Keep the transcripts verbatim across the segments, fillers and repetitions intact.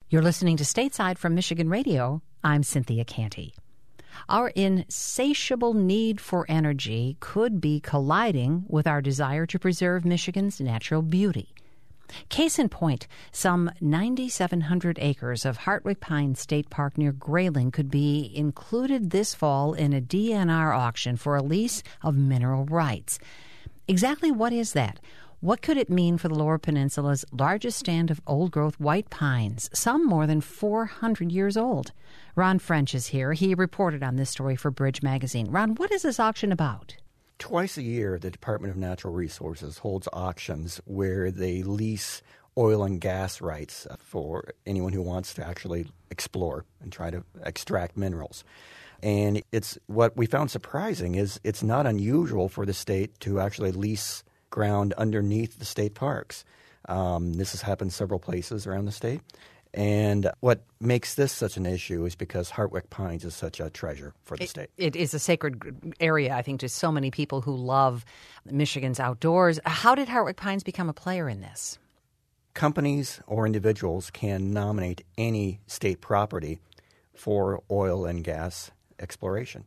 You're listening to Stateside from Michigan Radio. I'm Cynthia Canty. Our insatiable need for energy could be colliding with our desire to preserve Michigan's natural beauty. Case in point, some nine thousand seven hundred acres of Hartwick Pines State Park near Grayling could be included this fall in a D N R auction for a lease of mineral rights. Exactly what is that? What could it mean for the Lower Peninsula's largest stand of old-growth white pines, some more than four hundred years old? Ron French is here. He reported on this story for Bridge Magazine. Ron, what is this auction about? Twice a year, the Department of Natural Resources holds auctions where they lease oil and gas rights for anyone who wants to actually explore and try to extract minerals. And it's what we found surprising is it's not unusual for the state to actually lease ground underneath the state parks. Um, this has happened several places around the state. And what makes this such an issue is because Hartwick Pines is such a treasure for the it, state. It is a sacred area, I think, to so many people who love Michigan's outdoors. How did Hartwick Pines become a player in this? Companies or individuals can nominate any state property for oil and gas exploration.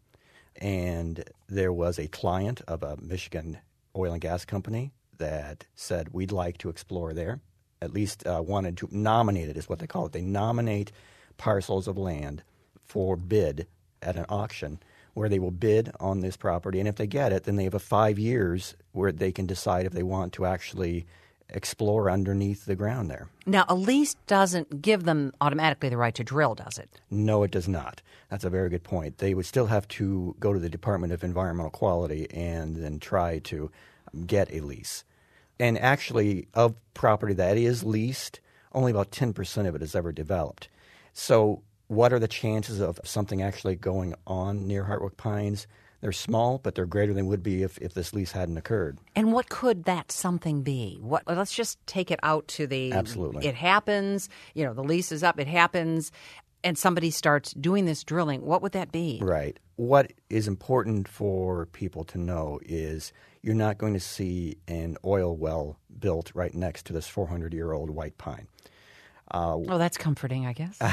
And there was a client of a Michigan oil and gas company that said, we'd like to explore there, at least uh, wanted to nominate it is what they call it. They nominate parcels of land for bid at an auction where they will bid on this property. And if they get it, then they have a five years where they can decide if they want to actually explore underneath the ground there. Now, a lease doesn't give them automatically the right to drill, does it? No, it does not. That's a very good point. They would still have to go to the Department of Environmental Quality and then try to get a lease. And actually, of property that is leased, only about ten percent of it is ever developed. So what are the chances of something actually going on near Hartwick Pines? They're small, but they're greater than would be if, if this lease hadn't occurred. And what could that something be? What? Let's just take it out to the... Absolutely. It happens, you know, the lease is up, it happens, and somebody starts doing this drilling. What would that be? Right. What is important for people to know is you're not going to see an oil well built right next to this four hundred year old white pine. Uh, oh, that's comforting, I guess.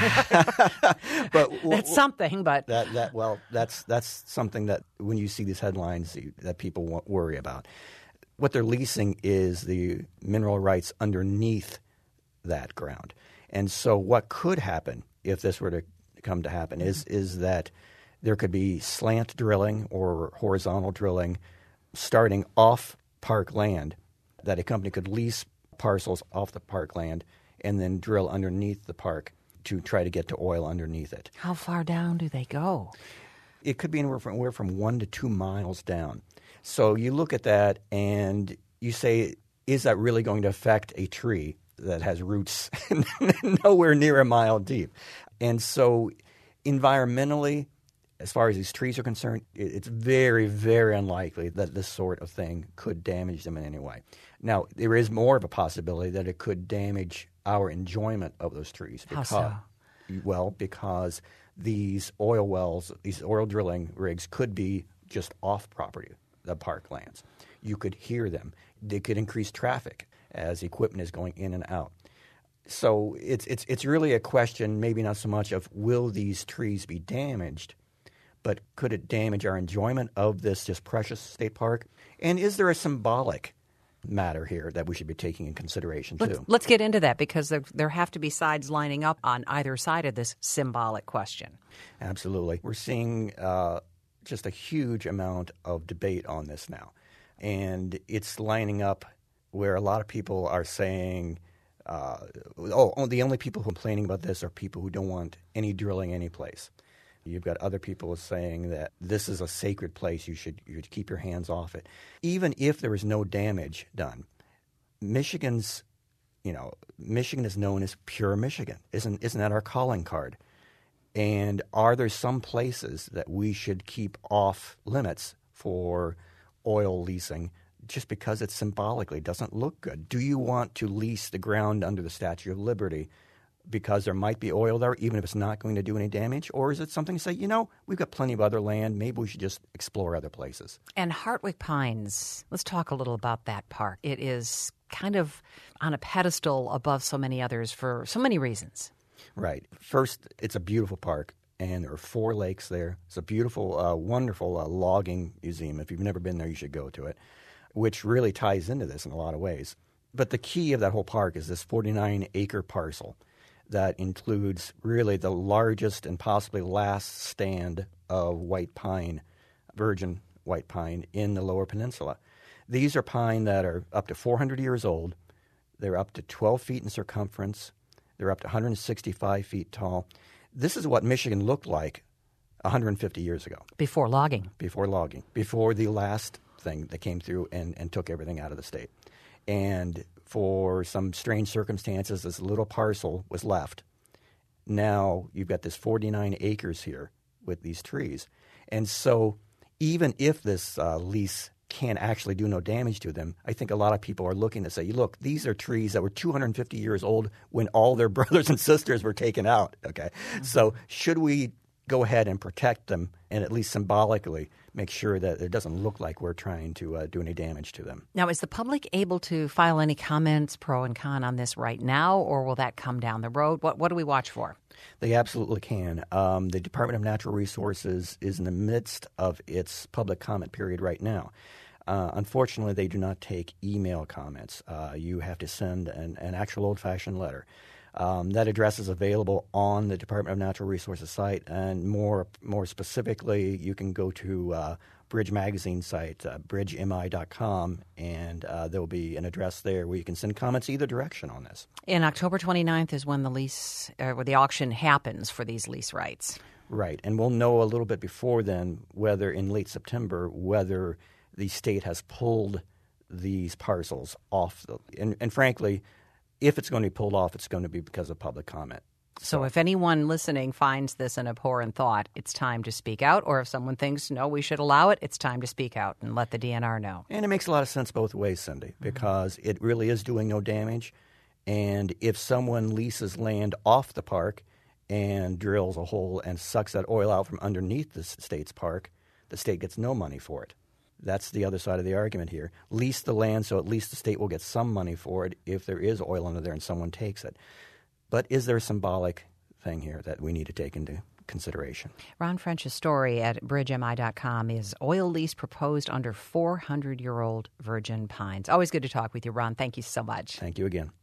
but that's something, but that that well, that's that's something that when you see these headlines that people worry about. What they're leasing is the mineral rights underneath that ground, and so what could happen if this were to come to happen mm-hmm. is is that there could be slant drilling or horizontal drilling starting off park land that a company could lease parcels off the park land and then drill underneath the park to try to get to oil underneath it. How far down do they go? It could be anywhere from, anywhere from one to two miles down. So you look at that and you say, is that really going to affect a tree that has roots nowhere near a mile deep? And so environmentally, as far as these trees are concerned, it's very, very unlikely that this sort of thing could damage them in any way. Now, there is more of a possibility that it could damage our enjoyment of those trees. Because, How so? Well, because these oil wells, these oil drilling rigs could be just off property, the park lands. You could hear them. They could increase traffic as equipment is going in and out. So it's it's it's really a question, maybe not so much of will these trees be damaged, but could it damage our enjoyment of this just precious state park? And is there a symbolic matter here that we should be taking in consideration too? Let's, let's get into that because there, there have to be sides lining up on either side of this symbolic question. Absolutely. We're seeing uh, just a huge amount of debate on this now. And it's lining up where a lot of people are saying, uh, oh, the only people complaining about this are people who don't want any drilling any place. You've got other people saying that this is a sacred place. You should, you should keep your hands off it. Even if there is no damage done, Michigan's, you know, Michigan is known as pure Michigan. Isn't, isn't that our calling card? And are there some places that we should keep off limits for oil leasing just because it symbolically doesn't look good? Do you want to lease the ground under the Statue of Liberty because there might be oil there, even if it's not going to do any damage? Or is it something to say, you know, we've got plenty of other land. Maybe we should just explore other places. And Hartwick Pines, let's talk a little about that park. It is kind of on a pedestal above so many others for so many reasons. Right. First, it's a beautiful park, and there are four lakes there. It's a beautiful, uh, wonderful uh, logging museum. If you've never been there, you should go to it, which really ties into this in a lot of ways. But the key of that whole park is this forty-nine acre parcel that includes really the largest and possibly last stand of white pine, virgin white pine, in the Lower Peninsula. These are pine that are up to four hundred years old. They're up to twelve feet in circumference. They're up to one hundred sixty-five feet tall. This is what Michigan looked like one hundred fifty years ago. Before logging. Before logging. Before the last thing that came through and, and took everything out of the state. And for some strange circumstances, this little parcel was left. Now you've got this forty-nine acres here with these trees. And so even if this uh, lease can actually do no damage to them, I think a lot of people are looking to say, look, these are trees that were two hundred fifty years old when all their brothers and sisters were taken out. Okay, mm-hmm. So should we go ahead and protect them and at least symbolically make sure that it doesn't look like we're trying to uh, do any damage to them? Now, is the public able to file any comments, pro and con, on this right now, or will that come down the road? What, what do we watch for? They absolutely can. Um, the Department of Natural Resources is in the midst of its public comment period right now. Uh, unfortunately, they do not take email comments. Uh, you have to send an, an actual old-fashioned letter. Um, that address is available on the Department of Natural Resources site, and more more specifically, you can go to uh, Bridge Magazine site, uh, bridge m i dot com, and uh, there will be an address there where you can send comments either direction on this. And October twenty-ninth is when the lease, or when the auction happens for these lease rights. Right, and we'll know a little bit before then whether in late September whether the state has pulled these parcels off. The, and, and frankly, if it's going to be pulled off, it's going to be because of public comment. So if anyone listening finds this an abhorrent thought, it's time to speak out. Or if someone thinks, no, we should allow it, it's time to speak out and let the D N R know. And it makes a lot of sense both ways, Cindy, because mm-hmm. it really is doing no damage. And if someone leases land off the park and drills a hole and sucks that oil out from underneath the state's park, the state gets no money for it. That's the other side of the argument here. Lease the land so at least the state will get some money for it if there is oil under there and someone takes it. But is there a symbolic thing here that we need to take into consideration? Ron French's story at bridge m i dot com is oil lease proposed under four hundred year old virgin pines. Always good to talk with you, Ron. Thank you so much. Thank you again.